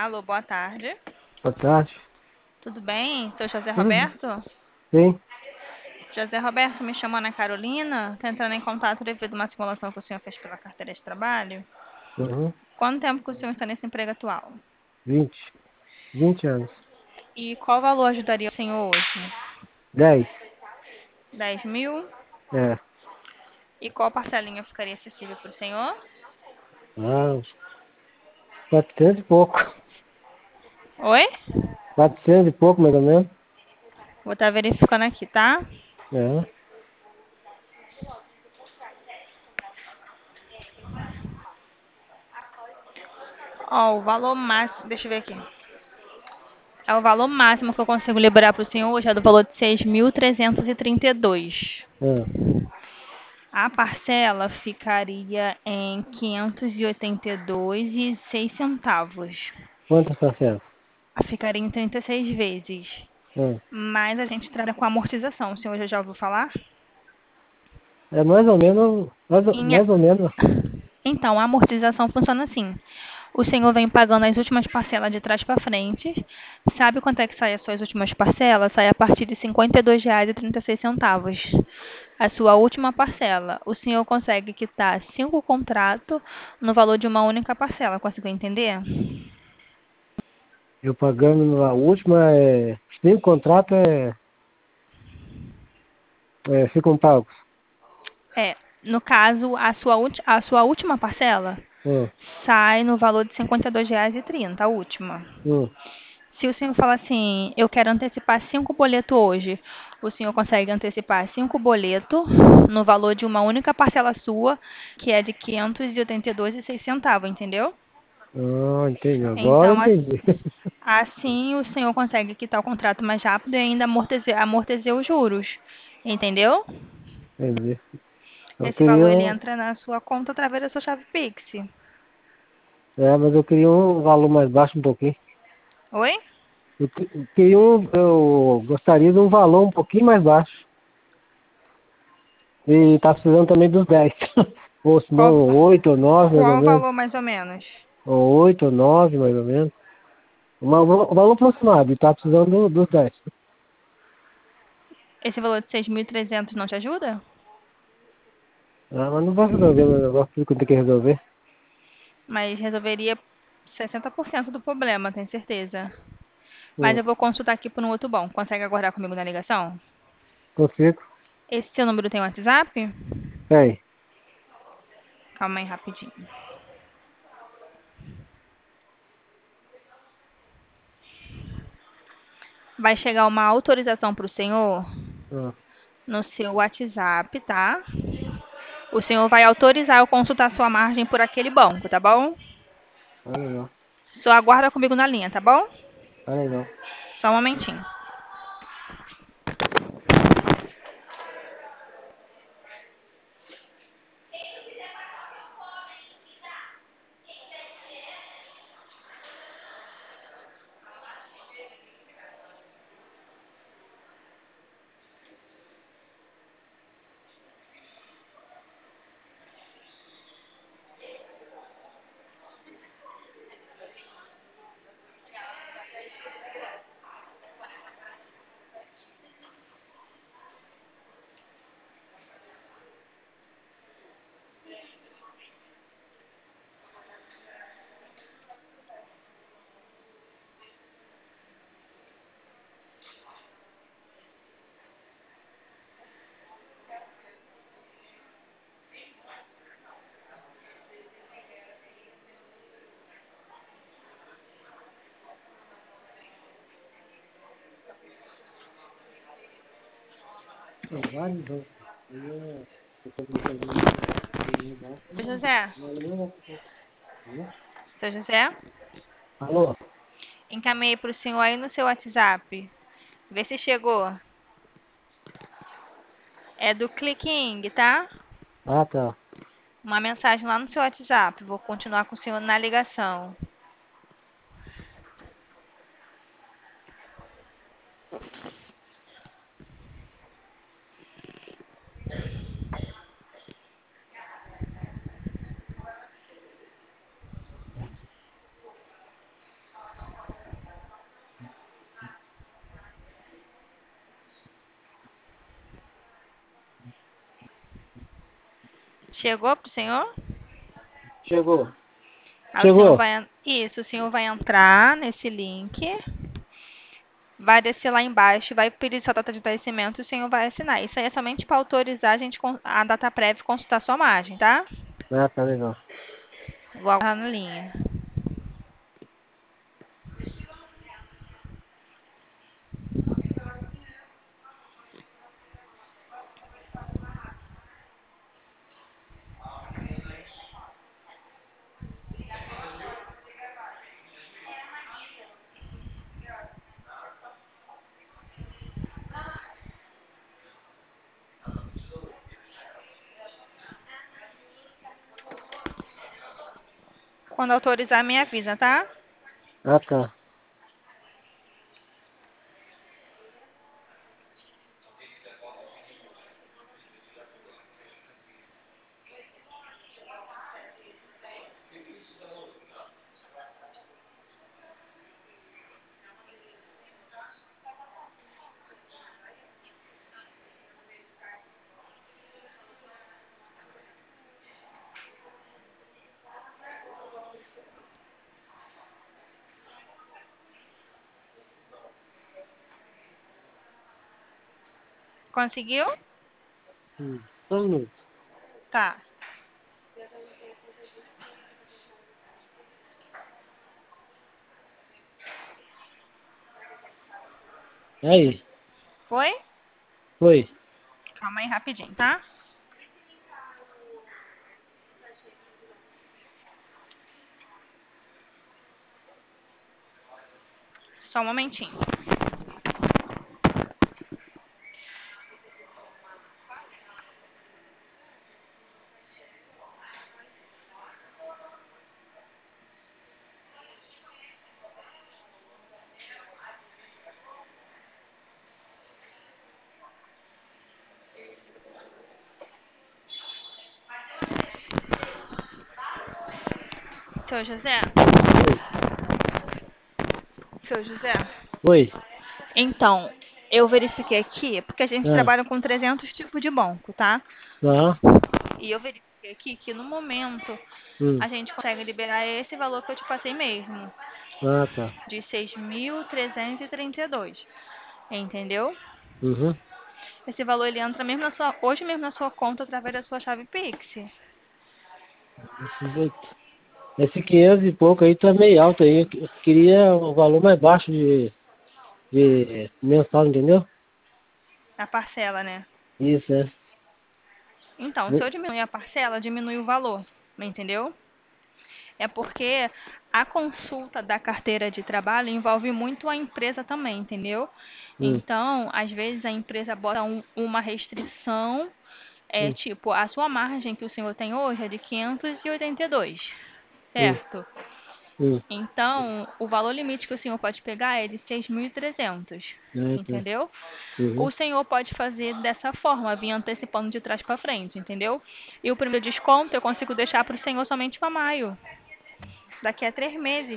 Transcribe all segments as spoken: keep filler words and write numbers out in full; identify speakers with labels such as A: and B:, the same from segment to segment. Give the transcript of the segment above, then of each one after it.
A: Alô, boa tarde.
B: Boa tarde.
A: Tudo bem? Sou José
B: Tudo
A: Roberto?
B: bem?
A: José Roberto, me chamou Ana Carolina. Tô entrando em contato devido a uma simulação que o senhor fez pela carteira de trabalho.
B: Uhum.
A: Quanto tempo que o senhor está nesse emprego atual?
B: vinte. vinte anos.
A: E qual valor ajudaria o senhor hoje?
B: dez.
A: Dez mil?
B: É.
A: E qual parcelinha ficaria acessível para o senhor?
B: Ah, quatrocentos e pouco.
A: Oi?
B: quatrocentos e pouco, mais ou menos.
A: Vou estar verificando aqui, tá?
B: É.
A: Ó, o valor máximo. Deixa eu ver aqui. É o valor máximo que eu consigo liberar para o senhor hoje é do valor de seis mil trezentos e trinta e dois.
B: É.
A: A parcela ficaria em quinhentos e oitenta e dois e seis centavos.
B: Quantas parcelas?
A: Ficaria em trinta e seis vezes.
B: É.
A: Mas a gente trabalha com amortização. O senhor já já ouviu falar?
B: É mais ou menos, mais, ou-
A: Em-
B: mais ou menos.
A: Então, a amortização funciona assim. O senhor vem pagando as últimas parcelas de trás para frente. Sabe quanto é que sai as suas últimas parcelas? Sai a partir de cinquenta e dois reais e trinta e seis centavos. A sua última parcela. O senhor consegue quitar cinco contratos no valor de uma única parcela. Conseguiu entender?
B: Eu pagando na última, é, cinco contratos é, é, ficam pagos.
A: É, no caso, a sua, ulti- a sua última parcela
B: Hum,
A: sai no valor de cinquenta e dois reais e trinta, a última.
B: hum.
A: Se o senhor falar assim, eu quero antecipar cinco boletos hoje, o senhor consegue antecipar cinco boletos no valor de uma única parcela sua, que é de quinhentos e oitenta e dois e seis centavos, entendeu?
B: Ah, entendi. Agora
A: Então, as-
B: entendi.
A: assim o senhor consegue quitar o contrato mais rápido e ainda amortecer, amortecer os juros, entendeu?
B: Entendi. Eu
A: Esse
B: queria,
A: valor ele
B: um-
A: entra na sua conta através da sua chave Pix.
B: é, mas eu queria um valor mais baixo um pouquinho.
A: Oi?
B: Eu, que- eu queria um, eu gostaria de um valor um pouquinho mais baixo. E tá precisando também dos dez. Ou se
A: Qual,
B: não, oito ou nove mais ou
A: qual o
B: menos.
A: valor mais ou menos?
B: Ou oito ou nove mais ou menos. O valor, o valor aproximado, e tá precisando do- dos dez.
A: Esse valor de seis mil e trezentos não te ajuda?
B: Ah, mas não vai resolver meu negócio, tudo que eu tenho que resolver.
A: Mas resolveria sessenta por cento do problema, tenho certeza. Mas
B: Hum,
A: eu vou consultar aqui por um outro bom. Consegue aguardar comigo na ligação?
B: consigo.
A: Esse seu número tem WhatsApp?
B: Tem.
A: Calma aí rapidinho. Vai chegar uma autorização para o senhor
B: Ah,
A: no seu WhatsApp, tá? O senhor vai autorizar eu consultar sua margem por aquele banco, tá bom?
B: tá legal.
A: Só aguarda comigo na linha, tá bom?
B: Tá legal.
A: Só um momentinho.
B: São vários bancos. Aí é- eu comprei fazer um- um banco,
A: Seu
B: não-
A: José?
B: não- não vai ficar, né?
A: Seu José?
B: Alô?
A: Encaminhei para o senhor aí no seu WhatsApp. Vê se chegou. É do Clicking, tá?
B: Ah, tá.
A: Uma mensagem lá no seu WhatsApp. Vou continuar com o senhor na ligação. Chegou pro senhor?
B: Chegou.
A: Aí o senhor
B: Chegou.
A: vai. en- Isso, o senhor vai entrar nesse link, vai descer lá embaixo, vai pedir sua data de vencimento e o senhor vai assinar. Isso aí é somente para autorizar a gente con- a data prévia e consultar sua margem, tá?
B: Ah, tá legal.
A: Igual tá na linha. Quando autorizar, me avisa, tá?
B: Ah, tá.
A: Conseguiu?
B: Hum. Só um minuto.
A: Tá.
B: Aí,
A: Foi?
B: foi.
A: Calma aí rapidinho, tá? Só um momentinho. Seu José?
B: Foi.
A: Seu José?
B: Foi.
A: Então, eu verifiquei aqui, porque a gente
B: Ah,
A: trabalha com trezentos tipos de banco, tá?
B: tá.
A: E eu verifiquei aqui que no momento
B: Hum.
A: a gente consegue liberar esse valor que eu te passei mesmo,
B: Ah, tá.
A: de seis mil trezentos e trinta e dois. Entendeu?
B: Uhum.
A: Esse valor ele entra mesmo na sua, hoje mesmo na sua conta através da sua chave Pix.
B: Desse jeito. Esse quinhentos e pouco aí tá meio alto aí. Eu que- eu queria o valor mais baixo de, de mensal, entendeu?
A: A parcela, né?
B: Isso, é.
A: Então, se
B: Mu-
A: eu diminuir a parcela, diminui o valor, entendeu? É porque a consulta da carteira de trabalho envolve muito a empresa também, entendeu?
B: Hum,
A: Então, às vezes a empresa bota um- uma restrição, é
B: hum,
A: tipo, a sua margem que o senhor tem hoje é de quinhentos e oitenta e dois,
B: hum,
A: certo?
B: hum.
A: Então, o valor limite que o senhor pode pegar é de seis mil e trezentos,
B: Ah, tá.
A: entendeu?
B: Uhum.
A: O senhor pode fazer dessa forma, vir antecipando de trás para frente, entendeu? E o primeiro desconto eu consigo deixar para o senhor somente para maio, daqui a três meses,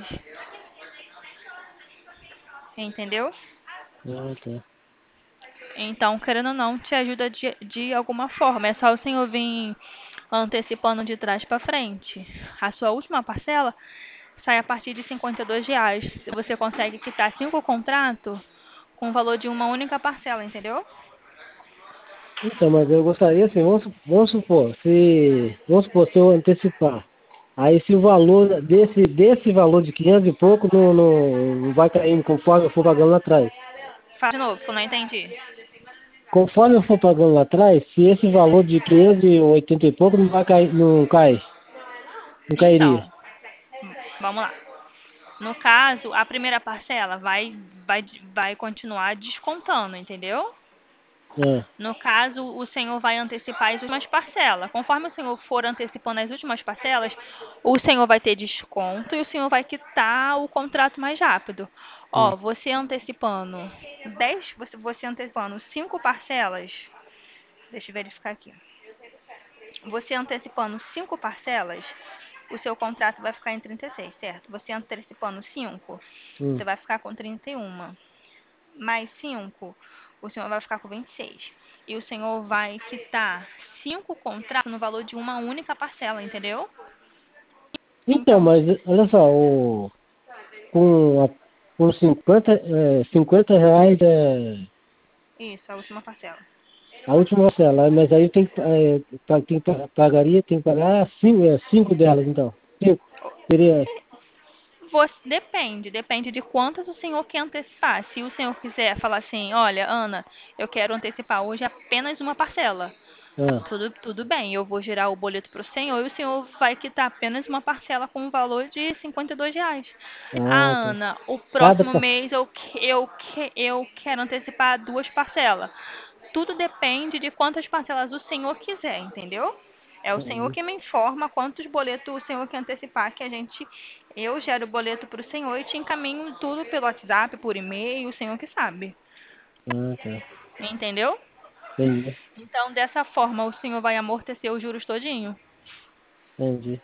A: entendeu?
B: Ah, tá.
A: Então, querendo ou não, te ajuda de, de alguma forma. É só o senhor vir antecipando de trás para frente. A sua última parcela sai a partir de cinquenta e dois reais. Você consegue quitar cinco contratos com o valor de uma única parcela, entendeu?
B: Então, mas eu gostaria assim, vamos, su- vamos supor, se, vamos supor, se eu antecipar, aí se o valor desse, desse valor de quinhentos e pouco não, não, não vai caindo conforme eu for pagando lá atrás.
A: Fala de novo, que eu não entendi.
B: Conforme eu for pagando lá atrás, se esse valor de quinhentos e oitenta e pouco não vai cair, não cai, não cairia.
A: Então, vamos lá. No caso, a primeira parcela vai, vai, vai continuar descontando, entendeu?
B: Ah,
A: No caso, o senhor vai antecipar as últimas parcelas. Conforme o senhor for antecipando as últimas parcelas, o senhor vai ter desconto e o senhor vai quitar o contrato mais rápido.
B: hum,
A: Ó, você antecipando dez, você, você antecipando cinco parcelas, deixa eu verificar aqui. Você antecipando cinco parcelas, o seu contrato vai ficar em trinta e seis, certo? Você antecipando cinco,
B: hum,
A: você vai ficar com trinta e um. Mais cinco, o senhor vai ficar com vinte e seis. e o senhor vai quitar cinco contratos no valor de uma única parcela, entendeu?
B: Então,
A: Então,
B: mas olha só, o, com, a, com cinquenta é, cinquenta reais é
A: isso, a última parcela.
B: a última parcela, mas aí tem que, é, pa- tem que pa- pagaria, tem que pagar cinco, é, cinco delas, então. Cinco. Seria.
A: Você, depende, depende de quantas o senhor quer antecipar. Se o senhor quiser falar assim, olha, Ana, eu quero antecipar hoje apenas uma parcela.
B: Ah,
A: Tudo, tudo bem, eu vou gerar o boleto para o senhor e o senhor vai quitar apenas uma parcela com um valor de cinquenta e dois reais. Ah,
B: ah, tá.
A: Ana, o
B: Cada.
A: próximo
B: pa-
A: mês eu, que- eu, que- eu quero antecipar duas parcelas. Tudo depende de quantas parcelas o senhor quiser, entendeu? É o senhor que me informa quantos boletos o senhor quer antecipar, que a gente, eu gero o boleto para o senhor e te encaminho tudo pelo WhatsApp, por e-mail, o senhor que sabe.
B: Ah, tá.
A: Entendeu?
B: Entendi,
A: Então, dessa forma, o senhor vai amortecer os juros todinho.
B: entendi.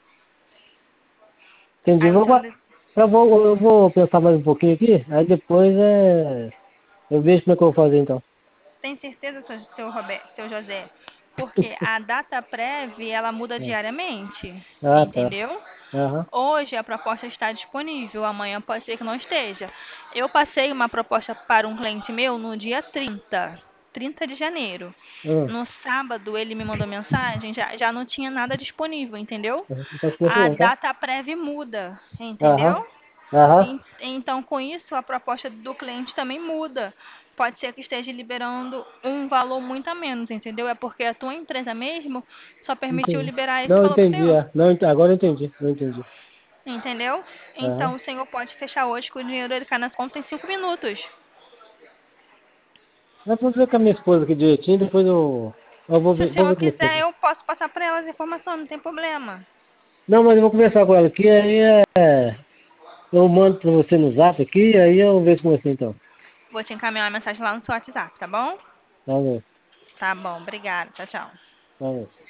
B: Entendi.
A: Aí o
B: Vou,
A: senhor
B: gua- eu vou, eu vou pensar mais um pouquinho aqui, aí depois é, eu vejo como é que eu vou fazer então.
A: tem certeza, seu, seu, Roberto, seu José? Porque a data prévia, ela muda diariamente,
B: Ah, tá.
A: entendeu?
B: Aham.
A: Hoje a proposta está disponível, amanhã pode ser que não esteja. Eu passei uma proposta para um cliente meu no dia trinta, trinta de janeiro.
B: Ah,
A: No sábado ele me mandou mensagem, já, já não tinha nada disponível, entendeu?
B: não pode começar
A: A
B: não, tá?
A: data prévia muda,
B: Aham.
A: entendeu?
B: Aham.
A: En- Então, com isso, a proposta do cliente também muda. Pode ser que esteja liberando um valor muito a menos, entendeu? É porque a tua empresa mesmo só permitiu
B: Entendi.
A: liberar esse
B: Não
A: valor para o
B: entendi,
A: senhor,
B: é. Não, ent- agora eu entendi. Eu entendi.
A: entendeu?
B: Aham.
A: Então, o senhor pode fechar hoje que o dinheiro ele cai nas contas em cinco minutos.
B: Mas vou ver com a minha esposa aqui direitinho, depois eu. Eu vou
A: Se o
B: ver, vou
A: senhor
B: ver com a minha
A: quiser,
B: esposa.
A: eu posso passar para ela as informações, não tem problema.
B: Não, mas eu vou conversar com ela aqui, aí é. Eu mando pra você no zap aqui, aí eu vejo com você então.
A: Vou te encaminhar uma mensagem lá no seu WhatsApp, tá bom?
B: Tá bom.
A: Tá bom, obrigada. Tchau, tchau.
B: Tá bom.